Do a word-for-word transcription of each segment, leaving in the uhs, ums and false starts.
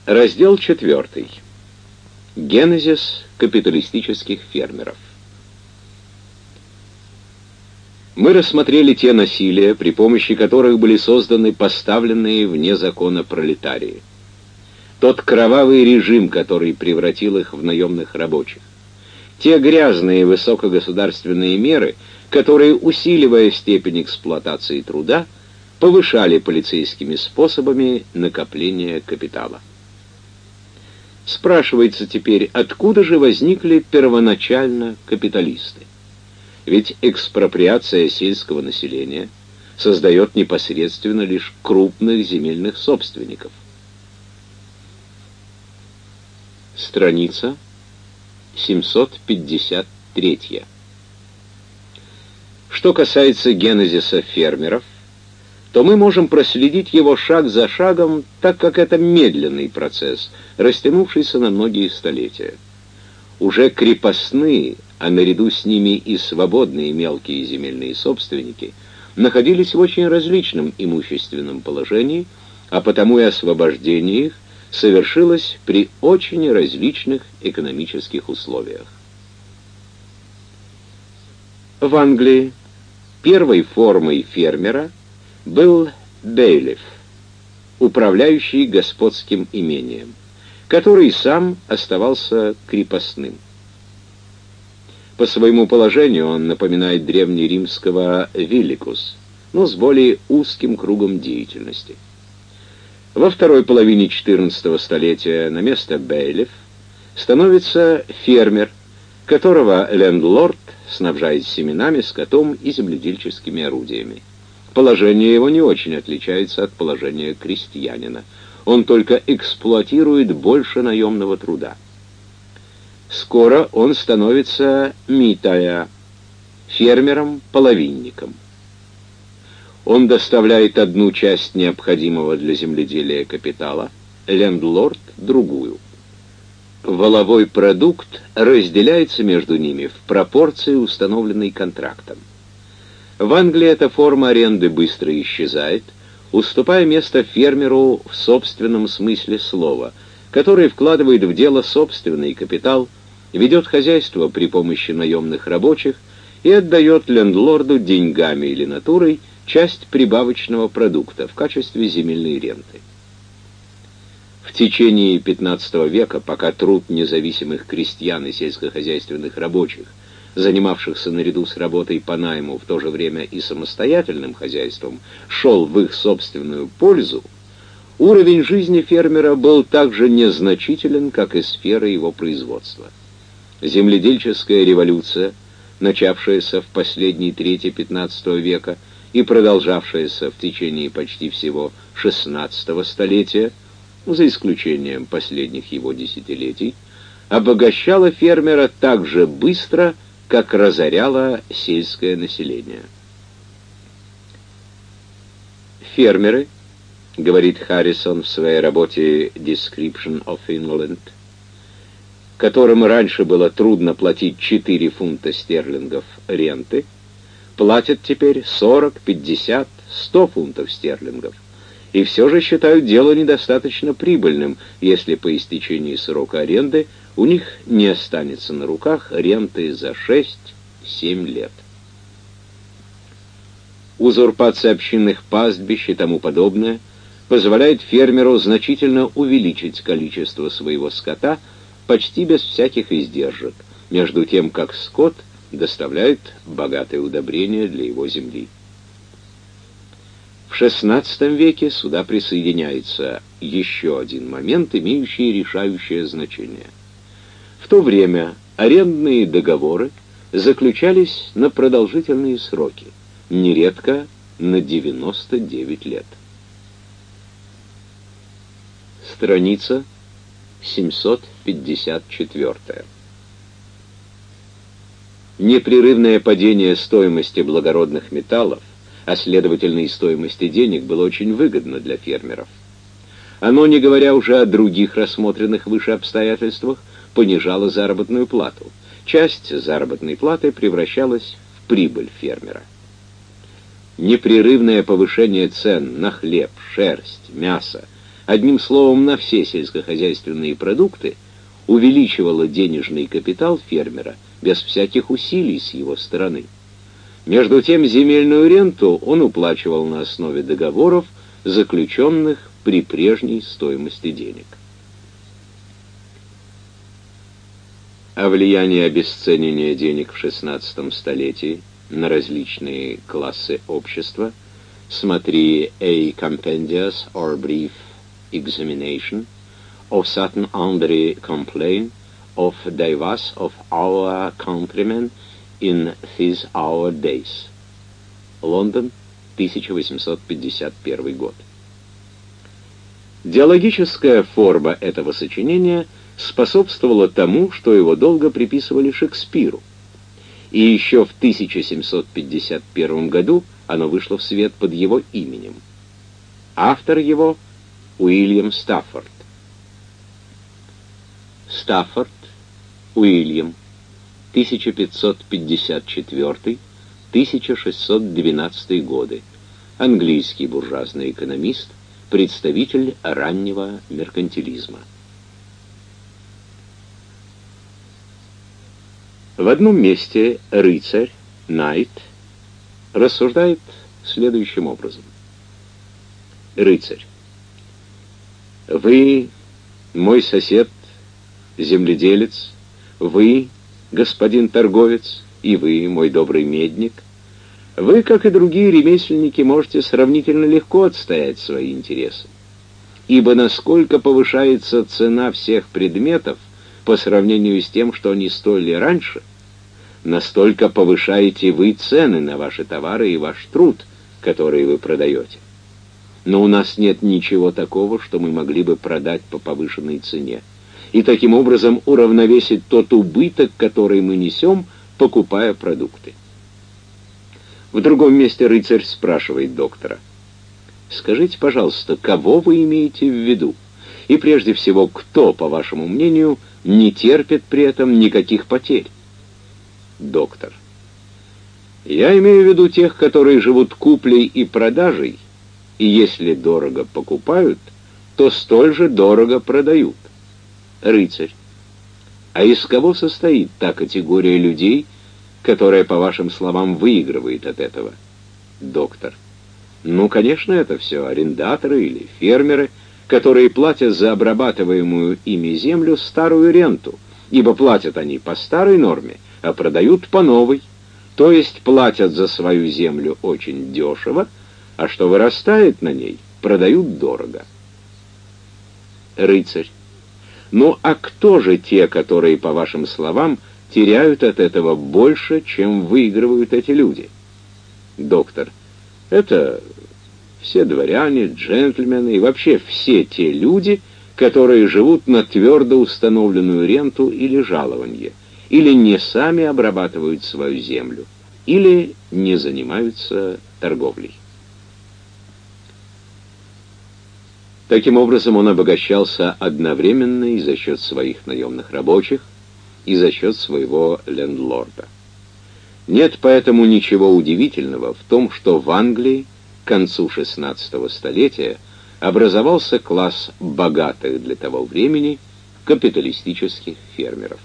Раздел четвертый. Генезис капиталистических фермеров. Мы рассмотрели те насилия, при помощи которых были созданы поставленные вне закона пролетарии. Тот кровавый режим, который превратил их в наемных рабочих. Те грязные высокогосударственные меры, которые, усиливая степень эксплуатации труда, повышали полицейскими способами накопления капитала. Спрашивается теперь, откуда же возникли первоначально капиталисты? Ведь экспроприация сельского населения создает непосредственно лишь крупных земельных собственников. Страница семьсот пятьдесят три. Что касается генезиса фермеров, то мы можем проследить его шаг за шагом, так как это медленный процесс, растянувшийся на многие столетия. Уже крепостные, а наряду с ними и свободные мелкие земельные собственники, находились в очень различном имущественном положении, а потому и освобождение их совершилось при очень различных экономических условиях. В Англии первой формой фермера был бейлиф, управляющий господским имением, который сам оставался крепостным. По своему положению он напоминает древнеримского вилликус, но с более узким кругом деятельности. Во второй половине четырнадцатого столетия на место бейлиф становится фермер, которого лендлорд снабжает семенами, скотом и земледельческими орудиями. Положение его не очень отличается от положения крестьянина. Он только эксплуатирует больше наемного труда. Скоро он становится митая, фермером-половинником. Он доставляет одну часть необходимого для земледелия капитала, лендлорд — другую. Валовой продукт разделяется между ними в пропорции, установленной контрактом. В Англии эта форма аренды быстро исчезает, уступая место фермеру в собственном смысле слова, который вкладывает в дело собственный капитал, ведет хозяйство при помощи наемных рабочих и отдает лендлорду деньгами или натурой часть прибавочного продукта в качестве земельной ренты. В течение пятнадцатого века, пока труд независимых крестьян и сельскохозяйственных рабочих, занимавшихся наряду с работой по найму в то же время и самостоятельным хозяйством, шел в их собственную пользу, уровень жизни фермера был так же незначителен, как и сфера его производства. Земледельческая революция, начавшаяся в последней трети пятнадцатого века и продолжавшаяся в течение почти всего шестнадцатого столетия, за исключением последних его десятилетий, обогащала фермера так же быстро, как разоряло сельское население. Фермеры, говорит Харрисон в своей работе «Description of England», которым раньше было трудно платить четыре фунта стерлингов ренты, платят теперь сорок, пятьдесят, сто фунтов стерлингов, и все же считают дело недостаточно прибыльным, если по истечении срока аренды у них не останется на руках ренты за шесть-семь лет. Узурпация общинных пастбищ и тому подобное позволяет фермеру значительно увеличить количество своего скота почти без всяких издержек, между тем как скот доставляет богатое удобрение для его земли. В шестнадцатом веке сюда присоединяется еще один момент, имеющий решающее значение. В то время арендные договоры заключались на продолжительные сроки, нередко на девяносто девять лет. Страница семьсот пятьдесят четыре. Непрерывное падение стоимости благородных металлов, а следовательно и стоимости денег, было очень выгодно для фермеров. Оно, не говоря уже о других рассмотренных выше обстоятельствах, понижало заработную плату. Часть заработной платы превращалась в прибыль фермера. Непрерывное повышение цен на хлеб, шерсть, мясо одним словом, на все сельскохозяйственные продукты, увеличивало денежный капитал фермера без всяких усилий с его стороны. Между тем, земельную ренту он уплачивал на основе договоров, заключенных при прежней стоимости денег. О влиянии обесценивания денег в шестнадцатом столетии на различные классы общества смотри A Compendious or Brief Examination of certain André Complain of divers of our countrymen in these our days. Лондон, тысяча восемьсот пятьдесят первый год. Диалогическая форма этого сочинения способствовала тому, что его долго приписывали Шекспиру. И еще в тысяча семьсот пятьдесят первом году оно вышло в свет под его именем. Автор его — Уильям Стаффорд. Стаффорд, Уильям, тысяча пятьсот пятьдесят четвёртый — тысяча шестьсот двенадцатый годы, английский буржуазный экономист, представитель раннего меркантилизма. В одном месте рыцарь, Найт, рассуждает следующим образом. Рыцарь. Вы, мой сосед, земледелец, вы, господин торговец, и вы, мой добрый медник, вы, как и другие ремесленники, можете сравнительно легко отстоять свои интересы. Ибо насколько повышается цена всех предметов по сравнению с тем, что они стоили раньше, настолько повышаете вы цены на ваши товары и ваш труд, который вы продаете. Но у нас нет ничего такого, что мы могли бы продать по повышенной цене, и таким образом уравновесить тот убыток, который мы несем, покупая продукты. В другом месте рыцарь спрашивает доктора: «Скажите, пожалуйста, кого вы имеете в виду? И прежде всего, кто, по вашему мнению, не терпит при этом никаких потерь?» Доктор: «Я имею в виду тех, которые живут куплей и продажей, и если дорого покупают, то столь же дорого продают». Рыцарь: «А из кого состоит та категория людей, которая, по вашим словам, выигрывает от этого?» Доктор: «Ну, конечно, это все арендаторы или фермеры, которые платят за обрабатываемую ими землю старую ренту, ибо платят они по старой норме, а продают по новой, то есть платят за свою землю очень дешево, а что вырастает на ней, продают дорого». Рыцарь: «Ну а кто же те, которые, по вашим словам, теряют от этого больше, чем выигрывают эти люди?» Доктор: «Это все дворяне, джентльмены и вообще все те люди, которые живут на твердо установленную ренту или жалованье, или не сами обрабатывают свою землю, или не занимаются торговлей». Таким образом, он обогащался одновременно и за счет своих наемных рабочих, и за счет своего лендлорда. Нет поэтому ничего удивительного в том, что в Англии к концу шестнадцатого столетия образовался класс богатых для того времени капиталистических фермеров.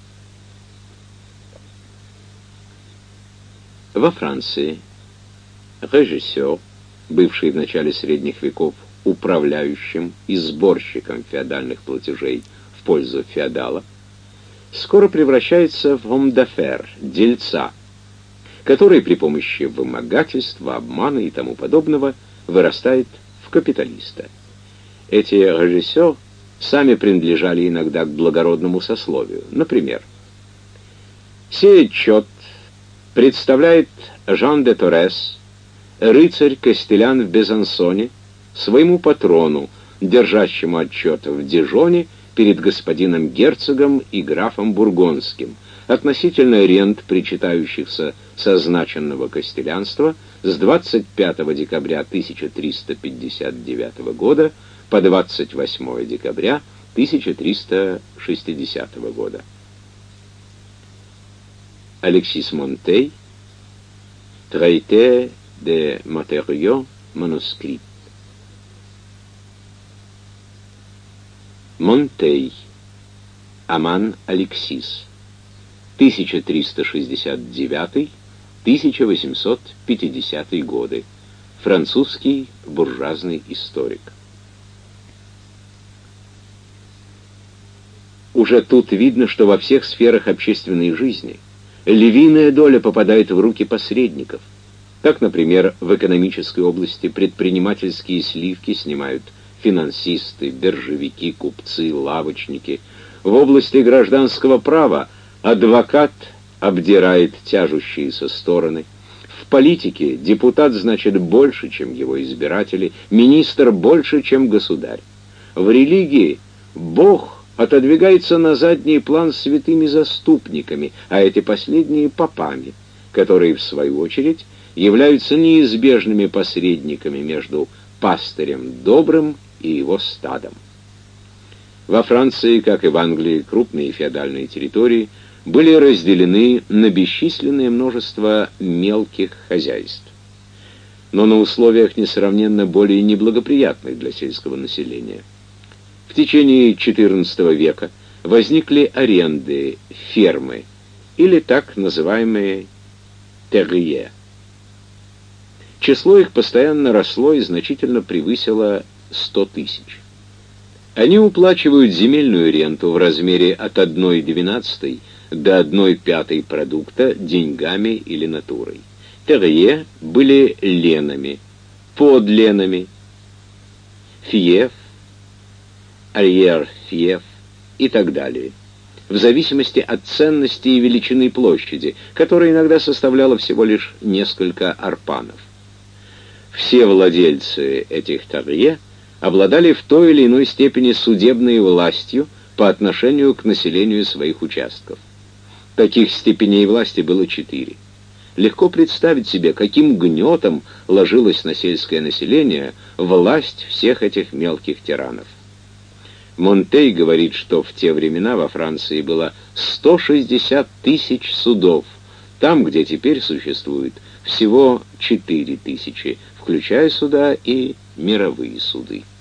Во Франции режиссер, бывший в начале средних веков управляющим и сборщиком феодальных платежей в пользу феодала, скоро превращается в homme d'affaires, дельца, который при помощи вымогательства, обмана и тому подобного вырастает в капиталиста. Эти режиссеры сами принадлежали иногда к благородному сословию. Например, сей отчет представляет Жан де Торрес, рыцарь-кастелян в Безансоне, своему патрону, держащему отчет в Дижоне перед господином герцогом и графом Бургондским относительно рент, причитающихся со означенного кастелянства с двадцать пятого декабря тысяча триста пятьдесят девятого года по двадцать восьмое декабря тысяча триста шестидесятого года. Алексис Монтей, Traité des matériaux manuscrits. Монтей. Аман Алексис. тысяча триста шестьдесят девятый — тысяча восемьсот пятидесятый годы. Французский буржуазный историк. Уже тут видно, что во всех сферах общественной жизни львиная доля попадает в руки посредников. Так, например, в экономической области предпринимательские сливки снимают финансисты, биржевики, купцы, лавочники. В области гражданского права адвокат обдирает тяжущиеся стороны. В политике депутат значит больше, чем его избиратели, министр больше, чем государь. В религии Бог отодвигается на задний план святыми заступниками, а эти последние — попами, которые, в свою очередь, являются неизбежными посредниками между пастырем добрым и его стадом. Во Франции, как и в Англии, крупные феодальные территории были разделены на бесчисленное множество мелких хозяйств, но на условиях несравненно более неблагоприятных для сельского населения. В течение четырнадцатого века возникли аренды, фермы, или так называемые terriers. Число их постоянно росло и значительно превысило сто тысяч. Они уплачивают земельную ренту в размере от одной двенадцатой до одной пятой продукта деньгами или натурой. Terriers были ленами, подленами, фиеф, арьер-фиеф и так далее, в зависимости от ценности и величины площади, которая иногда составляла всего лишь несколько арпанов. Все владельцы этих terriers обладали в той или иной степени судебной властью по отношению к населению своих участков. Таких степеней власти было четыре. Легко представить себе, каким гнетом ложилась на сельское население власть всех этих мелких тиранов. Монтей говорит, что в те времена во Франции было сто шестьдесят тысяч судов, там, где теперь существует всего четыре тысячи, включая суда и мировые суды.